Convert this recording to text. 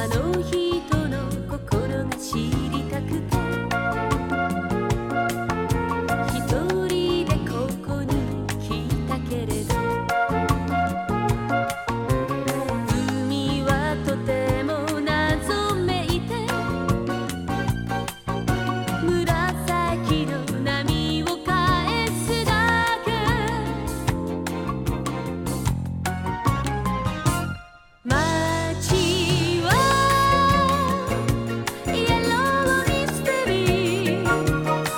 の人の心が知りたくて一人でここに来たけれど、海はとても謎めいて紫の波を返すだけ。